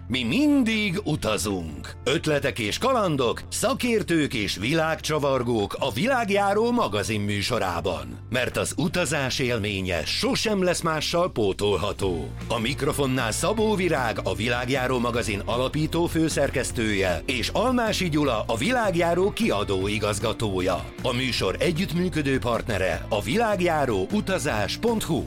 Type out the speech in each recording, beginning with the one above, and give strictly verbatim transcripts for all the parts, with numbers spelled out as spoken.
Mi mindig utazunk. Ötletek és kalandok, szakértők és világcsavargók a Világjáró magazin műsorában. Mert az utazás élménye sosem lesz mással pótolható. A mikrofonnál Szabó Virág, a Világjáró magazin alapító főszerkesztője, és Almási Gyula, a Világjáró kiadó igazgatója. A műsor együttműködő partnere a világjáró utazás pont hu.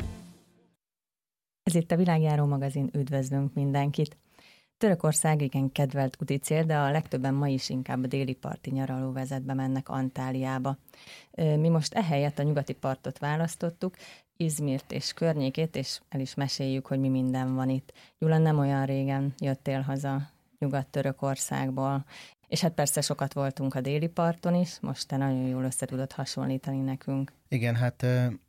Ez itt a Világjáró magazin, üdvözlünk mindenkit! Törökország igen kedvelt úti cél, de a legtöbben ma is inkább a déli parti nyaralóvezetbe mennek, Antáliába. Mi most ehelyett a nyugati partot választottuk, Izmirt és környékét, és el is meséljük, hogy mi minden van itt. Gyula, nem olyan régen jöttél haza Nyugat-Törökországból, és hát persze sokat voltunk a déli parton is, most te nagyon jól össze tudod hasonlítani nekünk. Igen, hát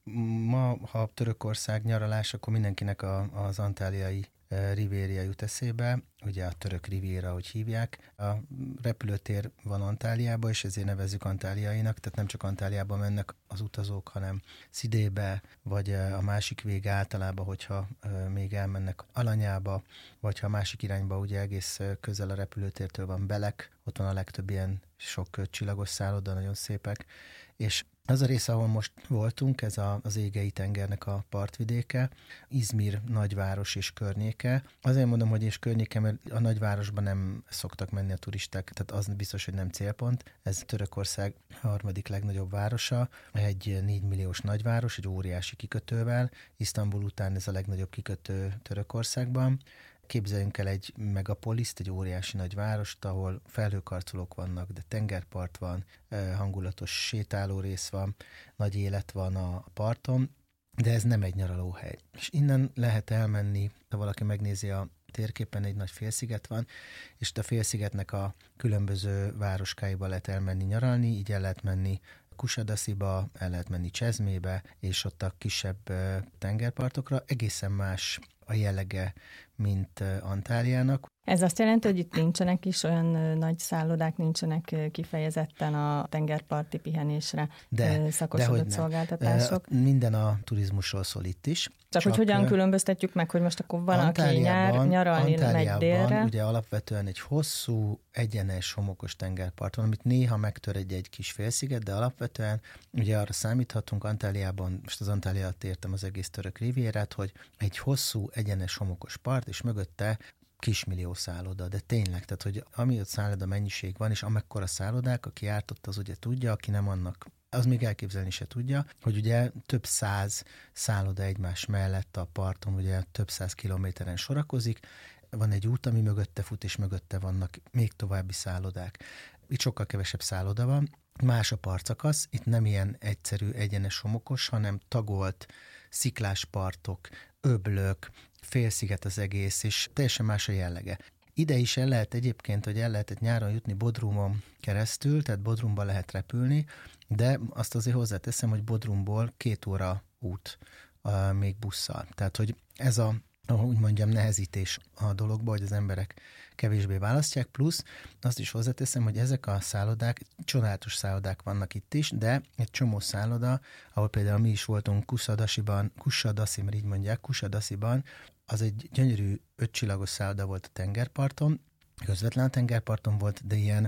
ma, ha Törökország nyaralás, akkor mindenkinek a, az antáliai Rivéria jut eszébe, ugye a török rivéra, ahogy hívják. A repülőtér van Antáliában, és ezért nevezzük antáliainak, tehát nem csak Antáliában mennek az utazók, hanem Szidébe, vagy a másik vége általában, hogyha még elmennek Alanyába, vagy ha a másik irányba, ugye egész közel a repülőtértől van Belek, ott van a legtöbb ilyen sok csillagos szálloda, nagyon szépek, és az a rész, ahol most voltunk, ez a, az Égei tengernek a partvidéke, Izmir nagyváros és környéke. Azért mondom, hogy és környéke, mert a nagyvárosban nem szoktak menni a turisták, tehát az biztos, hogy nem célpont. Ez Törökország harmadik legnagyobb városa, egy négy milliós nagyváros, egy óriási kikötővel. Isztambul után ez a legnagyobb kikötő Törökországban. Képzeljünk el egy megapoliszt, egy óriási nagy várost, ahol felhőkarcolók vannak, de tengerpart van, hangulatos sétáló rész van, nagy élet van a parton, de ez nem egy nyaralóhely. És innen lehet elmenni, ha valaki megnézi a térképen, egy nagy félsziget van, és a félszigetnek a különböző városkáiba lehet elmenni nyaralni, így el lehet menni Kusadasiba, el lehet menni Csezmébe, és ott a kisebb tengerpartokra. Egészen más a jellege, mint Antáliának. Ez azt jelenti, hogy itt nincsenek is olyan nagy szállodák, nincsenek kifejezetten a tengerparti pihenésre de, szakosodott szolgáltatások? Minden a turizmusról szól itt is. Csak, Csak hogy hogyan különböztetjük meg, hogy most akkor van, aki nyár, nyaralni megy délre? Ugye alapvetően egy hosszú, egyenes, homokos tengerpart van, amit néha megtör egy, egy kis félsziget, de alapvetően ugye arra számíthatunk Antáliában, most az Antáliát értem az egész török rivérát, hogy egy hosszú, egyenes, homokos part, és mögötte kismillió szálloda, de tényleg, tehát hogy ami ott szálloda mennyiség van, és amekkora szállodák, aki járt ott, az ugye tudja, aki nem, annak az még elképzelni se tudja, hogy ugye több száz szálloda egymás mellett a parton, ugye több száz kilométeren sorakozik, van egy út, ami mögötte fut, és mögötte vannak még további szállodák. Itt sokkal kevesebb szálloda van, más a partszakasz, itt nem ilyen egyszerű, egyenes, homokos, hanem tagolt, sziklás partok, öblök, félsziget az egész, és teljesen más a jellege. Ide is el lehet egyébként, hogy el lehetett nyáron jutni Bodrumon keresztül, tehát Bodrumba lehet repülni, de azt azért hozzáteszem, hogy Bodrumból két óra út uh, még busszal. Tehát, hogy ez a, ahogy mondjam, nehezítés a dologba, hogy az emberek kevésbé választják, plusz azt is hozzáteszem, hogy ezek a szállodák, csodálatos szállodák vannak itt is, de egy csomó szálloda, ahol például mi is voltunk Kusadasiban, Kusadasi, mert így mondják, Kusadasiban, az egy gyönyörű ötcsillagos szálloda volt a tengerparton, közvetlen a tengerparton volt, de ilyen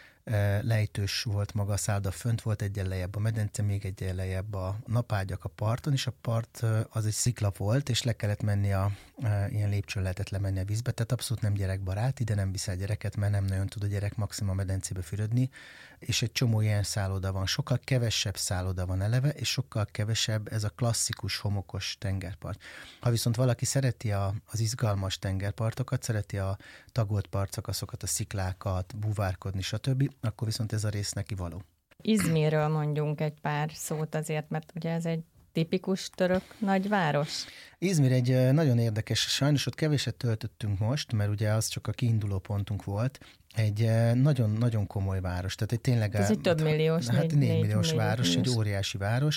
e, lejtős volt maga a szálloda, fönt volt egyen lejjebb a medence, még egyen lejjebb a napágyak a parton, és a part az egy szikla volt, és le kellett menni a, e, ilyen lépcsőn lehetett lemenni a vízbe, tehát abszolút nem gyerekbarát, ide nem viszel gyereket, mert nem nagyon tud a gyerek maximum a medencébe fürödni, és egy csomó ilyen szálloda van, sokkal kevesebb szálloda van eleve, és sokkal kevesebb ez a klasszikus homokos tengerpart. Ha viszont valaki szereti a, az izgalmas tengerpartokat, szereti a tagolt partszakaszokat, a sziklákat, búvárkodni, stb., akkor viszont ez a rész neki való. Izmirről mondjunk egy pár szót azért, mert ugye ez egy tipikus török nagyváros. Izmir egy nagyon érdekes, sajnos ott keveset töltöttünk most, mert ugye az csak a kiinduló pontunk volt. Egy nagyon-nagyon komoly város. Tehát egy tényleg... Ez egy több milliós. Hát négy milliós város, milliós. Egy óriási város.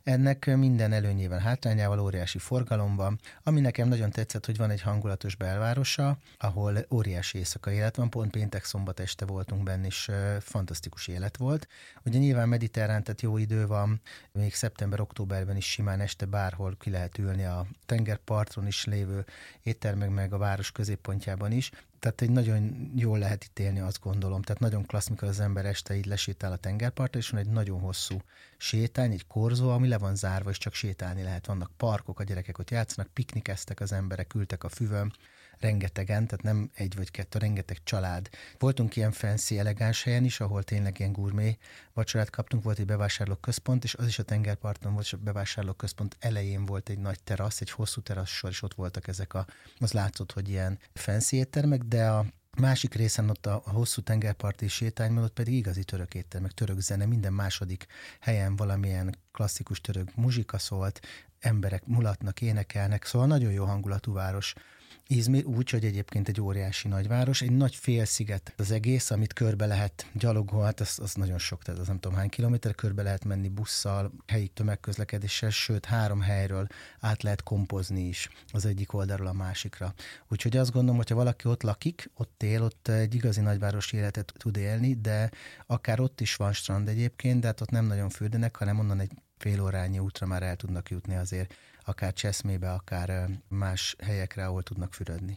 Ennek minden előnyével, hátrányával, óriási forgalom van. Ami nekem nagyon tetszett, hogy van egy hangulatos belvárosa, ahol óriási éjszakai élet van, pont péntek szombat este voltunk benne, és fantasztikus élet volt. Ugye nyilván mediterrán, tehát jó idő van, még szeptember-októberben is simán este bárhol ki lehet ülni a tengerparton is lévő éttermek, meg a város középpontjában is. Tehát egy nagyon jól lehet itt élni, azt gondolom. Tehát nagyon klassz, mikor az ember este így lesétál a tengerpartra, és van egy nagyon hosszú sétány, egy korzó, ami le van zárva, és csak sétálni lehet. Vannak parkok, a gyerekek ott játszanak, piknikeztek az emberek, ültek a füvön, rengetegen, tehát nem egy vagy kettő, rengeteg család. Voltunk ilyen fancy, elegáns helyen is, ahol tényleg ilyen gurmé vacsorát kaptunk, volt egy bevásárlóközpont, és az is a tengerparton volt, és a bevásárlóközpont elején volt egy nagy terasz, egy hosszú terasszor, és ott voltak ezek a, az látszott, hogy ilyen fancy éttermek, de a másik részen ott a, a hosszú tengerparti sétányban ott pedig igazi török éttermek, török zene, minden második helyen valamilyen klasszikus török muzsika szólt, emberek mulatnak, énekelnek, szóval nagyon jó hangulatú város. Izmir úgy, hogy egyébként egy óriási nagyváros, egy nagy félsziget az egész, amit körbe lehet gyalogolni, hát az, az nagyon sok, tehát az nem tudom hány kilométer, körbe lehet menni busszal, helyi tömegközlekedéssel, sőt három helyről át lehet kompozni is az egyik oldalról a másikra. Úgyhogy azt gondolom, hogyha valaki ott lakik, ott él, ott egy igazi nagyvárosi életet tud élni, de akár ott is van strand egyébként, de hát ott nem nagyon fürdenek, hanem onnan egy fél órányi útra már el tudnak jutni azért, akár Cseszmébe, akár más helyekre, ahol tudnak fürödni.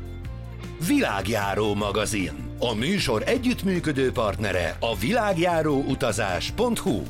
Világjáró magazin. A műsor együttműködő partnere a világjáróutazás pont hu.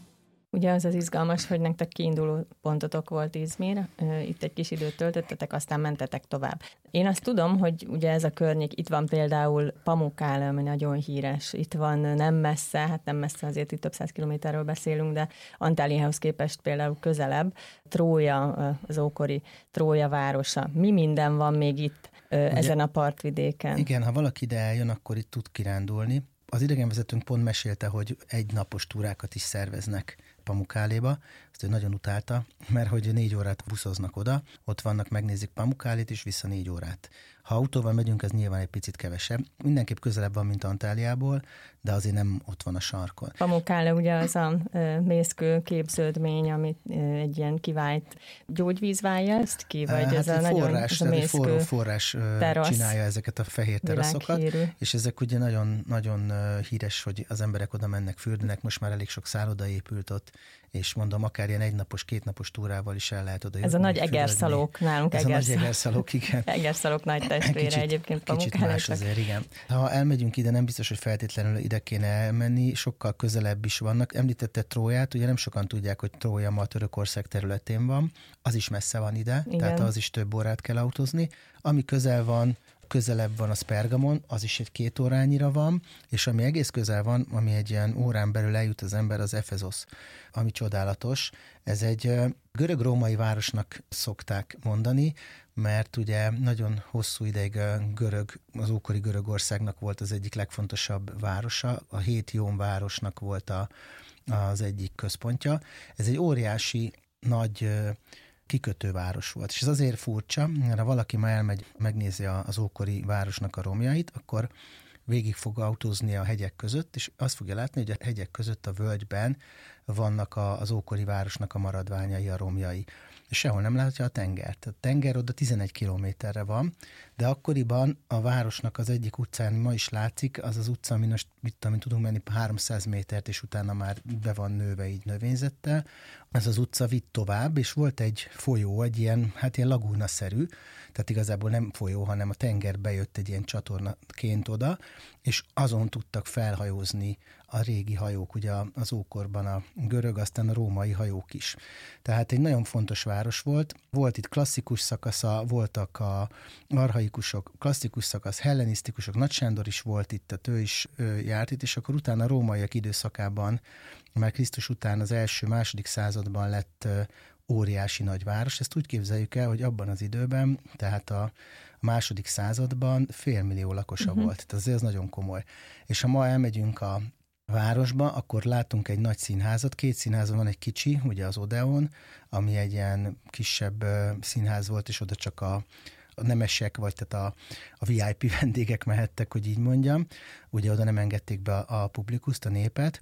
Ugye az az izgalmas, hogy nektek kiinduló pontotok volt Izmir, itt egy kis időt töltöttetek, aztán mentetek tovább. Én azt tudom, hogy ugye ez a környék, itt van például Pamukkale, ami nagyon híres, itt van nem messze, hát nem messze, azért itt több száz kilométerről beszélünk, de Antáliához képest például közelebb, Trója, az ókori Trója városa. Mi minden van még itt ugye, ezen a partvidéken? Igen, ha valaki ide eljön, akkor itt tud kirándulni. Az idegenvezetőnk pont mesélte, hogy egy napos túrákat is szerveznek Pamukkáléba, azt ő nagyon utálta, mert hogy négy órát buszoznak oda, ott vannak, megnézik Pamukkálét, és vissza négy órát. Ha autóval megyünk, ez nyilván egy picit kevesebb. Mindenképp közelebb van, mint Antáliából, de azért nem ott van a sarkon. Pamukkále ugye az a e, mészkő képződmény, amit e, egy ilyen kivált gyógyvíz válja ezt ki, vagy hát ez a forrás, nagyon ez a forró forrás terasz, csinálja ezeket a fehér teraszokat, és ezek ugye nagyon, nagyon híres, hogy az emberek oda mennek, fürdenek, most már elég sok szálloda épült ott, és mondom, akár ilyen egynapos, kétnapos túrával is el lehet oda jutni. Ez a nagy egerszalók nálunk. Ez egerszalók. a nagy egerszalók, igen. Egerszalók nagy testvére kicsit, egyébként Pamukkále. Kicsit más azért, igen. Ha elmegyünk ide, nem biztos, hogy feltétlenül ide kéne elmenni, sokkal közelebb is vannak. Említette Tróját, ugye nem sokan tudják, hogy Trója ma Törökország területén van, az is messze van ide, igen. Tehát az is több órát kell autózni. Ami közel van, közelebb van az Pergamon, az is egy két órányira van, és ami egész közel van, ami egy ilyen órán belül eljut az ember, az Efezosz, ami csodálatos. Ez egy görög-római városnak szokták mondani, mert ugye nagyon hosszú ideig görög, az ókori Görögországnak volt az egyik legfontosabb városa, a hét Jón városnak volt a, az egyik központja. Ez egy óriási, nagy kikötőváros volt. És ez azért furcsa, mert ha valaki ma elmegy, megnézi az ókori városnak a romjait, akkor végig fog autózni a hegyek között, és azt fogja látni, hogy a hegyek között a völgyben vannak a, az ókori városnak a maradványai, a romjai. És sehol nem látja a tengert. A tenger oda tizenegy kilométerre van, de akkoriban a városnak az egyik utcán ma is látszik, az az utca, ami most, mit tudom, tudunk menni háromszáz métert, és utána már be van nőve így növényzettel. Ez az utca vitt tovább, és volt egy folyó, egy ilyen, hát ilyen lagúnaszerű, tehát igazából nem folyó, hanem a tenger bejött egy ilyen csatornaként oda, és azon tudtak felhajózni a régi hajók, ugye az ókorban a görög, aztán a római hajók is. Tehát egy nagyon fontos város volt. Volt itt klasszikus szakasza, voltak a archaikusok, klasszikus szakasz, hellenisztikusok, Nagy Sándor is volt itt, tehát ő is ő járt itt, és akkor utána a rómaiak időszakában, már Krisztus után az első, második században lett óriási nagyváros. Ezt úgy képzeljük el, hogy abban az időben, tehát a a második században félmillió lakosa uh-huh. volt. Tehát azért ez nagyon komoly. És ha ma elmegyünk a városba, akkor látunk egy nagy színházat. Két színház van, egy kicsi, ugye az Odeon, ami egy ilyen kisebb színház volt, és oda csak a, a nemesek, vagy tehát a, a vé i pé vendégek mehettek, hogy így mondjam. Ugye oda nem engedték be a, a publikuszt, a népet.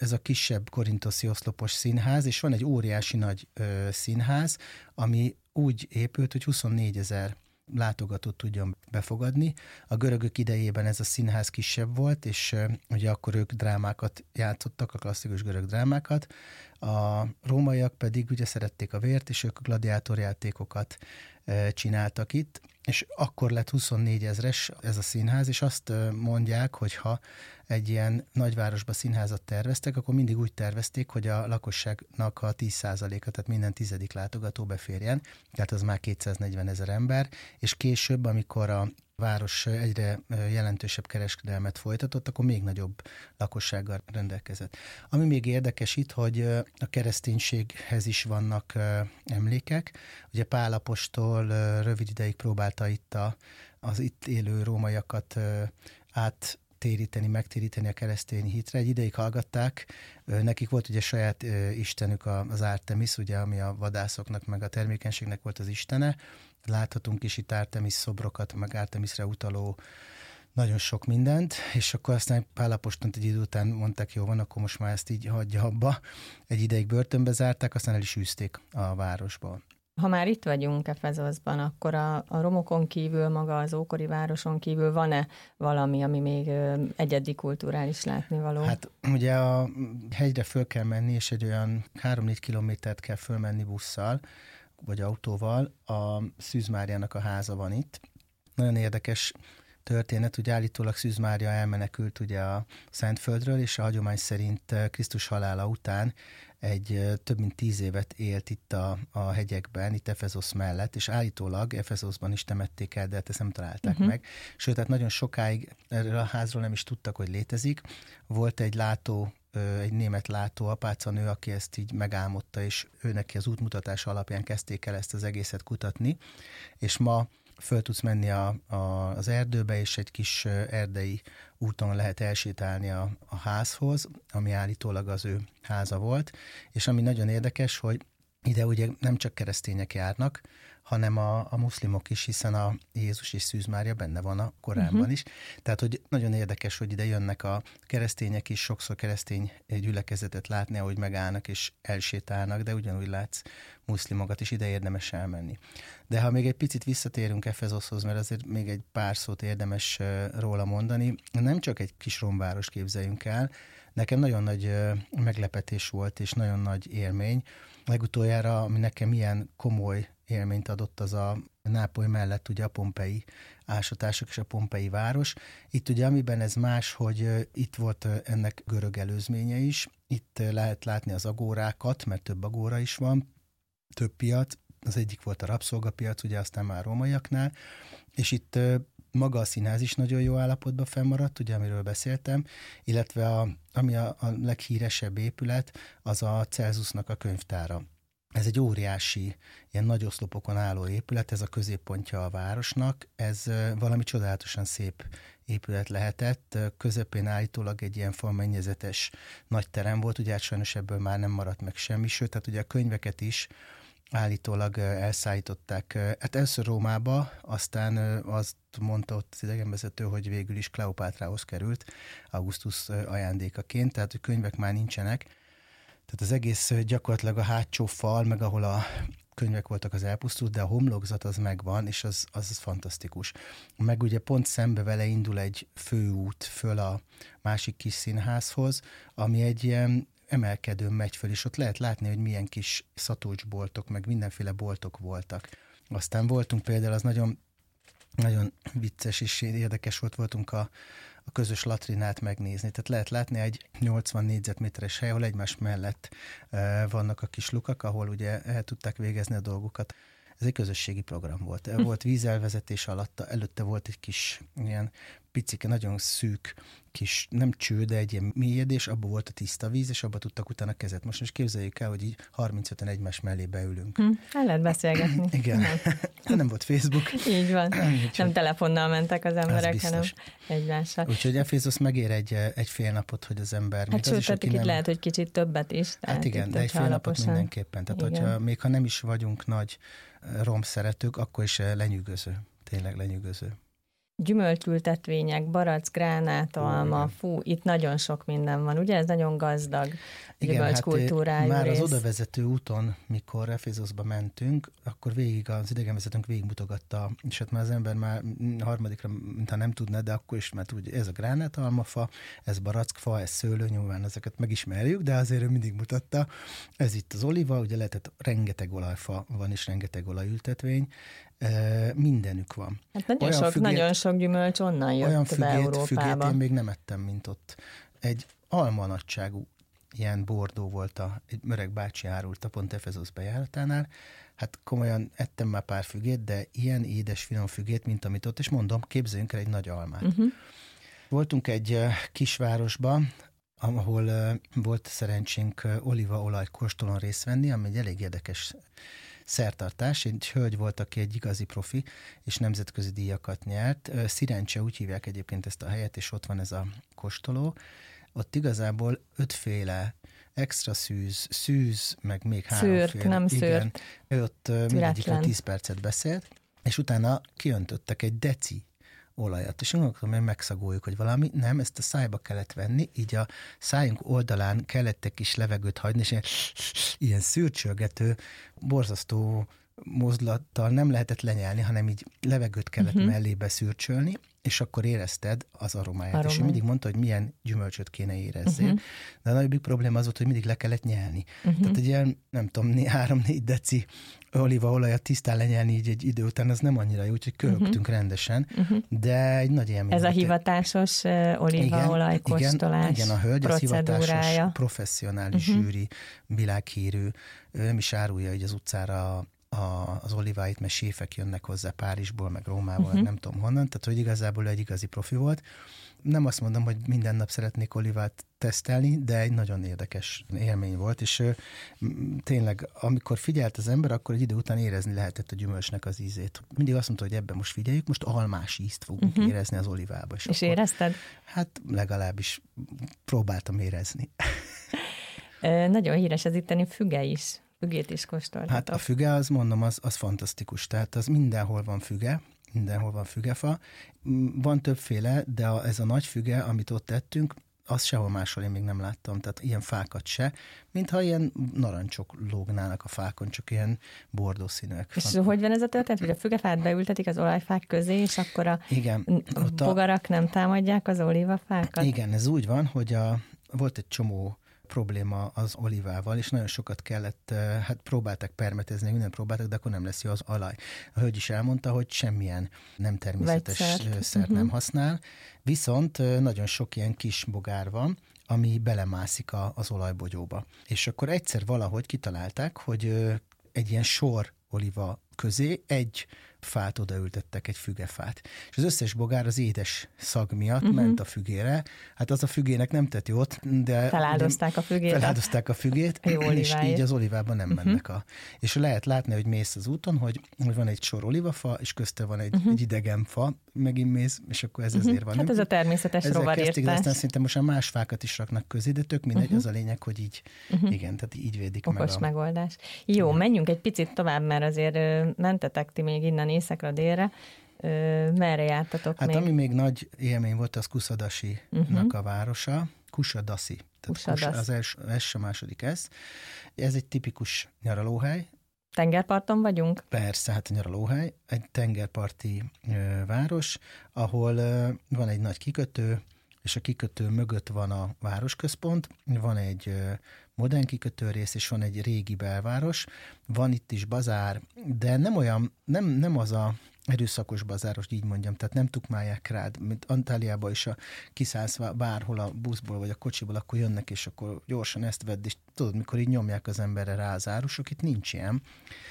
ez a kisebb korinthoszi oszlopos színház, és van egy óriási nagy ö, színház, ami úgy épült, hogy huszonnégyezer látogatót tudjon befogadni. A görögök idejében ez a színház kisebb volt, és uh, ugye akkor ők drámákat játszottak, a klasszikus görög drámákat. A rómaiak pedig ugye szerették a vért, és ők gladiátorjátékokat uh, csináltak itt, és akkor lett huszonnégyezres ez a színház, és azt uh, mondják, hogy ha egy ilyen nagyvárosba színházat terveztek, akkor mindig úgy tervezték, hogy a lakosságnak a tíz százaléka, tehát minden tizedik látogató beférjen, tehát az már kétszáznegyven ezer ember, és később, amikor a város egyre jelentősebb kereskedelmet folytatott, akkor még nagyobb lakossággal rendelkezett. Ami még érdekes itt, hogy a kereszténységhez is vannak emlékek. Ugye Pál apostol rövid ideig próbálta itt a, az itt élő rómaiakat át téríteni, megtéríteni a keresztény hitre. Egy ideig hallgatták, nekik volt ugye saját istenük az Artemis, ugye, ami a vadászoknak, meg a termékenységnek volt az istene. Láthatunk is itt Artemis szobrokat, meg Artemisre utaló nagyon sok mindent, és akkor aztán Pál apostont egy idő után mondták, jó van, akkor most már ezt így hagyja abba. Egy ideig börtönbe zárták, aztán el is űzték a városból. Ha már itt vagyunk Efezoszban, akkor a, a romokon kívül, maga az ókori városon kívül van-e valami, ami még egyedi kulturális látnivaló? Hát ugye a hegyre föl kell menni, és egy olyan három-négy kilométert kell fölmenni busszal, vagy autóval. A Szűz Máriának a háza van itt. Nagyon érdekes történet, ugye állítólag Szűz Mária elmenekült ugye a Szentföldről, és a hagyomány szerint Krisztus halála után egy több mint tíz évet élt itt a, a hegyekben, itt Efezosz mellett, és állítólag Efezoszban is temették el, de hát ezt nem találták uh-huh. meg. Sőt, tehát nagyon sokáig erről a házról nem is tudtak, hogy létezik. Volt egy látó, egy német látó apácanő, aki ezt így megálmodta, és ő neki az útmutatása alapján kezdték el ezt az egészet kutatni, és ma föl tudsz menni a, a, az erdőbe, és egy kis erdei úton lehet elsétálni a, a házhoz, ami állítólag az ő háza volt, és ami nagyon érdekes, hogy ide ugye nem csak keresztények járnak, hanem a, a muszlimok is, hiszen a Jézus és Szűz Mária benne van a Koránban uh-huh. is. Tehát, hogy nagyon érdekes, hogy ide jönnek a keresztények is, sokszor keresztény gyülekezetet látni, ahogy megállnak és elsétálnak, de ugyanúgy látsz muszlimokat is, ide érdemes elmenni. De ha még egy picit visszatérünk Efezoszhoz, mert azért még egy pár szót érdemes róla mondani, nem csak egy kis romváros képzeljünk el, nekem nagyon nagy meglepetés volt, és nagyon nagy élmény. Legutoljára, ami nekem ilyen komoly élményt adott, az a Nápoly mellett ugye a pompei ásatások és a pompei város. Itt ugye amiben ez más, hogy itt volt ennek görög előzménye is, itt lehet látni az agórákat, mert több agóra is van, több piac, az egyik volt a rabszolgapiac, ugye aztán már rómaiaknál, és itt maga a színház is nagyon jó állapotban fennmaradt, ugye, amiről beszéltem, illetve a, ami a, a leghíresebb épület, az a Celsusnak a könyvtára. Ez egy óriási, ilyen nagy oszlopokon álló épület, ez a középpontja a városnak, ez valami csodálatosan szép épület lehetett, közepén állítólag egy ilyen falmennyezetes nagy terem volt, ugye hát sajnos ebből már nem maradt meg semmi, sőt, tehát ugye a könyveket is állítólag elszállították. Hát először Rómába, aztán azt mondta ott az idegenvezető, hogy végül is Kleopátrához került Augustus ajándékaként, tehát hogy könyvek már nincsenek. Tehát az egész gyakorlatilag a hátsó fal, meg ahol a könyvek voltak, az elpusztult, de a homlokzat az megvan, és az, az fantasztikus. Meg ugye pont szembe vele indul egy főút föl a másik kis színházhoz, ami egy ilyen emelkedőn megy föl, és ott lehet látni, hogy milyen kis szatócsboltok, meg mindenféle boltok voltak. Aztán voltunk például, az nagyon, nagyon vicces és érdekes volt, voltunk a, a közös latrinát megnézni. Tehát lehet látni egy nyolcvan négyzetméteres hely, ahol egymás mellett uh, vannak a kis lukak, ahol ugye el tudták végezni a dolgukat. Ez egy közösségi program volt. Hm. Volt vízelvezetés alatta, előtte volt egy kis ilyen picike, nagyon szűk kis, nem cső, de egy ilyen mélyedés, abban volt a tiszta víz, és abban tudtak utána kezet. Most most képzeljük el, hogy így harmincöten egymás mellé beülünk. Hm, el lehet beszélgetni. Igen. Nem. nem volt Facebook. Így van. Nem telefonnal mentek az emberek, hanem egymással. Úgyhogy Efézosz megér egy, egy fél napot, hogy az ember... Hát sőt, tehát itt nem... lehet, hogy kicsit többet is. Hát igen, de egy fél napot mindenképpen. Tehát igen. Hogyha, még ha nem is vagyunk nagy rom szeretők, akkor is lenyűgöző. Tényleg lenyűgöző. gyümölcsültetvények, barack, gránátalma, fú, itt nagyon sok minden van, ugye? Ez nagyon gazdag gyümölcskultúrájú hát már rész. az odavezető úton, mikor Efézuszba mentünk, akkor végig az idegenvezetőnk végigmutogatta, és hát már az ember már harmadikra, mintha nem tudna, de akkor is, mert úgy, ez a gránátalmafa, ez barackfa, ez szőlő, nyilván ezeket megismerjük, de azért ő mindig mutatta. Ez itt az oliva, ugye lehetett, rengeteg olajfa van, és rengeteg olajültetvény, mindenük van. Hát nagyon, olyan sok, fügét, nagyon sok gyümölcs onnan jött olyan be fügét, Európába. fügét én még nem ettem, mint ott. Egy alma nagyságú ilyen bordó volt, a, egy öreg bácsi árulta pont Efezusz bejáratánál. Hát komolyan ettem már pár fügét, de ilyen édes, finom fügét, mint amit ott, és mondom, képzeljünk el egy nagy almát. Uh-huh. Voltunk egy kisvárosban, ahol volt szerencsénk olívaolaj kóstolón részt venni, ami egy elég érdekes szertartás. Egy hölgy volt, aki egy igazi profi, és nemzetközi díjakat nyert. Szirencse, úgy hívják egyébként ezt a helyet, és ott van ez a kóstoló. Ott igazából ötféle extra szűz, szűz, meg még háromféle. Szőrt, nem igen, szőrt. Ő ott mindegyikről tíz percet beszélt, és utána kiöntöttek egy deci olajat, és gondolkodom, hogy megszagoljuk, hogy valami, nem, ezt a szájba kellett venni, így a szájunk oldalán kellett egy kis levegőt hagyni, és ilyen, ilyen szürcsölgető, borzasztó mozdulattal nem lehetett lenyelni, hanem így levegőt kellett uh-huh. mellébe szürcsölni, és akkor érezted az aromáját. Aromány. És ő mindig mondta, hogy milyen gyümölcsöt kéne érezzél. Uh-huh. De a nagyobbik probléma az volt, hogy mindig le kellett nyelni. Uh-huh. Tehát egy ilyen, nem tudom, három-négy deci olívaolajat tisztán lenyelni így egy idő után, az nem annyira jó, úgyhogy körögtünk uh-huh. rendesen, uh-huh. de egy nagy élmény. Ez volt. A hivatásos olívaolaj kóstolás igen, igen, a hölgy, az hivatásos, professzionális uh-huh. zsűri, világhírű, ő nem is árulja így az utcára A, az oliváit, mert séfek jönnek hozzá Párizsból, meg Rómából, uh-huh. nem tudom honnan, tehát hogy igazából egy igazi profi volt. Nem azt mondom, hogy minden nap szeretnék olivát tesztelni, de egy nagyon érdekes élmény volt, és tényleg, amikor figyelt az ember, akkor egy idő után érezni lehetett a gyümölcsnek az ízét. Mindig azt mondta, hogy ebben most figyeljük, most almás ízt fogunk uh-huh. érezni az olivába. És, és akkor, érezted? Hát legalábbis próbáltam érezni. Nagyon híres az itteni füge is. Fügét is kóstoltatok. Hát a füge, az mondom, az, az fantasztikus. Tehát az mindenhol van füge, mindenhol van fügefa. Van többféle, de a, ez a nagy füge, amit ott tettünk, azt sehol máshol én még nem láttam, tehát ilyen fákat se, mintha ilyen narancsok lógnának a fákon, csak ilyen bordószínűek. És van. Hogy van ez a történet, hogy a fügefát beültetik az olajfák közé, és akkor a igen, bogarak a... nem támadják az olívafákat? Igen, ez úgy van, hogy a, volt egy csomó probléma az olivával, és nagyon sokat kellett, hát próbálták permetezni, mindent próbáltak, de akkor nem lesz jó az olaj. A hölgy is elmondta, hogy semmilyen nem természetes Vegyszert. szert uh-huh. nem használ, viszont nagyon sok ilyen kis bogár van, ami belemászik a, az olajbogyóba. És akkor egyszer valahogy kitalálták, hogy egy ilyen sor oliva közé egy fát odaültettek, egy fügefát. És az összes bogár az édes szag miatt uh-huh. ment a fügére. Hát az a fügének nem tett jót, de... Feláldozták a fügét. Feláldozták a fügét, és így az olivában nem uh-huh. mennek a... És lehet látni, hogy mész az úton, hogy, hogy van egy sor olivafa, és közte van egy, uh-huh. egy idegen fa, megint mész, és akkor ez uh-huh. ezért van. Hát ez a természetes rovarírtás. Ezzel aztán szerintem most már más fákat is raknak közé, de tök mindegy, uh-huh. az a lényeg, hogy így, uh-huh. igen, tehát így védik okos meg a... megoldás. Jó, igen. Menjünk egy picit tovább, mert azért mentetek ti még innen északra, délre. Merre jártatok hát még? Hát ami még nagy élmény volt, az Kusadasi-nak uh-huh. a városa. Kusadasi. Kusadasi. Az első, első második ez. Ez egy tipikus nyaralóhely. Tengerparton vagyunk? Persze, hát a nyaralóhely. Egy tengerparti ö, város, ahol ö, van egy nagy kikötő, és a kikötő mögött van a városközpont, van egy ö, modern kikötőrész, és van egy régi belváros, van itt is bazár, de nem olyan, nem, nem az a erőszakos bazáros, így mondjam, tehát nem tukmálják rád, mint Antáliában is, a kiszállsz bárhol a buszból vagy a kocsiból, akkor jönnek, és akkor gyorsan ezt vedd, és tudod, mikor így nyomják az emberre rá az árusok, itt nincs ilyen.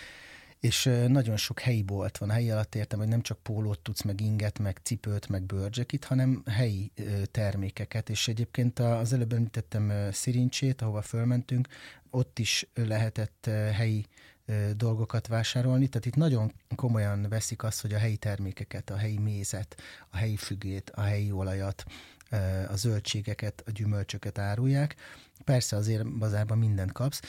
És nagyon sok helyi bolt van. Helyi alatt értem, hogy nem csak pólót tudsz, meg inget, meg cipőt, meg bőrcsekit, hanem helyi termékeket. És egyébként az előbb említettem Szirincsét, ahova fölmentünk, ott is lehetett helyi dolgokat vásárolni, tehát itt nagyon komolyan veszik azt, hogy a helyi termékeket, a helyi mézet, a helyi fügét, a helyi olajat, a zöldségeket, a gyümölcsöket árulják. Persze azért bazárban mindent kapsz.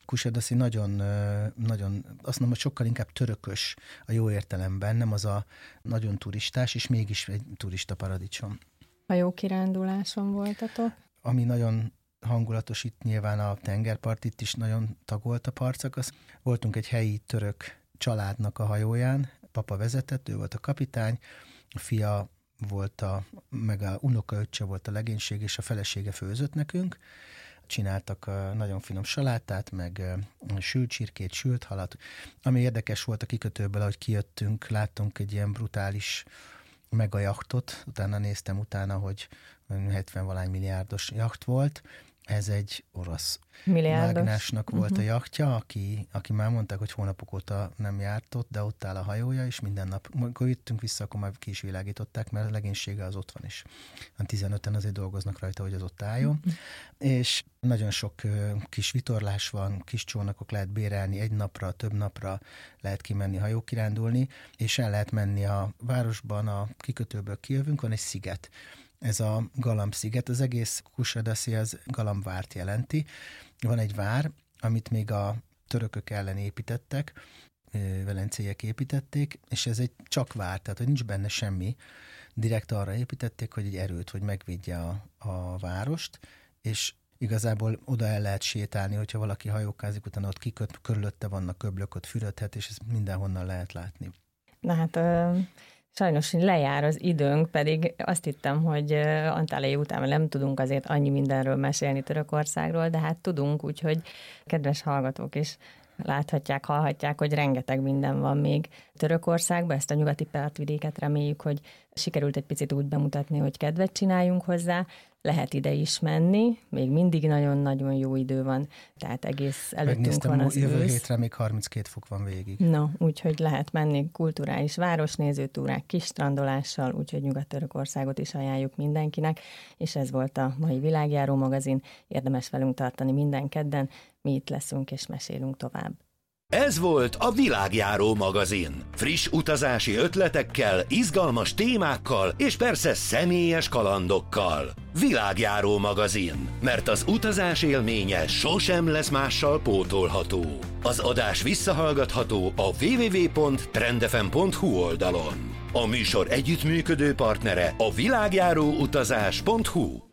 Kusadasi nagyon, nagyon, azt mondom, hogy sokkal inkább törökös a jó értelemben, nem az a nagyon turistás, és mégis egy turista paradicsom. Hajókiránduláson voltatok? Ami nagyon hangulatos itt nyilván a tengerpart, itt is nagyon tagolt a partszakasz. Voltunk egy helyi török családnak a hajóján, papa vezetett, ő volt a kapitány, a fia volt a, meg a unokaöccse volt a legénység, és a felesége főzött nekünk. Csináltak nagyon finom salátát, meg sült csirkét, sült halat. Ami érdekes volt a kikötőből, ahogy kijöttünk, láttunk egy ilyen brutális megajachtot, utána néztem utána, hogy hetven-valány milliárdos jacht volt. Ez egy orosz mágnásnak volt uh-huh. a jachtja, aki, aki már mondták, hogy hónapok óta nem járt ott, de ott áll a hajója, és minden nap, amikor jöttünk vissza, akkor már ki is világították, mert a legénysége az ott van is. A tizenöten azért dolgoznak rajta, hogy az ott álljon. Uh-huh. És nagyon sok uh, kis vitorlás van, kis csónakok lehet bérelni, egy napra, több napra lehet kimenni hajókirándulni, és el lehet menni a városban, a kikötőből kijövünk, van egy sziget. Ez a Galamb-sziget, az egész Kusadasi az Galambvárt jelenti. Van egy vár, amit még a törökök ellen építettek, velencéiek építették, és ez egy csak vár, tehát hogy nincs benne semmi. Direkt arra építették, hogy egy erőt, hogy megvédje a, a várost, és igazából oda el lehet sétálni, hogyha valaki hajókázik, utána ott kiköt, körülötte vannak köblök, ott fürödhet, és ezt mindenhonnan lehet látni. Na hát... Ö... Sajnos lejár az időnk, pedig azt hittem, hogy Antalya után nem tudunk azért annyi mindenről mesélni Törökországról, de hát tudunk, úgyhogy kedves hallgatók is láthatják, hallhatják, hogy rengeteg minden van még Törökországban. Ezt a nyugati partvidéket reméljük, hogy sikerült egy picit úgy bemutatni, hogy kedvet csináljunk hozzá. Lehet ide is menni, még mindig nagyon-nagyon jó idő van, tehát egész előttünk Megnéztem, van az jövő ősz. hétre még harminckét fok van végig. No, úgyhogy lehet menni kulturális városnézőtúrák, kis strandolással, úgyhogy Nyugat-Törökországot is ajánljuk mindenkinek, és ez volt a mai Világjáró magazin. Érdemes velünk tartani minden kedden, mi itt leszünk és mesélünk tovább. Ez volt a Világjáró magazin. Friss utazási ötletekkel, izgalmas témákkal és persze személyes kalandokkal. Világjáró magazin, mert az utazás élménye sosem lesz mással pótolható. Az adás visszahallgatható a double-u double-u double-u pont trendfm pont hu oldalon. A műsor együttműködő partnere a világjáró utazás pont hu.